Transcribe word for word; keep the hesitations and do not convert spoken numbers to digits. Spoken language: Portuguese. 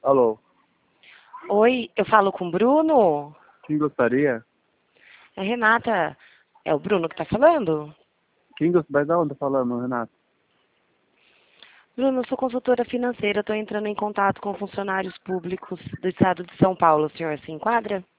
Alô, Oi, eu falo com o Bruno? quem gostaria? É Renata. É o Bruno que tá falando? Quem gostaria? De onde tá falando, Renato? Bruno, eu sou consultora financeira, estou entrando em contato com funcionários públicos do estado de São Paulo. O senhor se enquadra?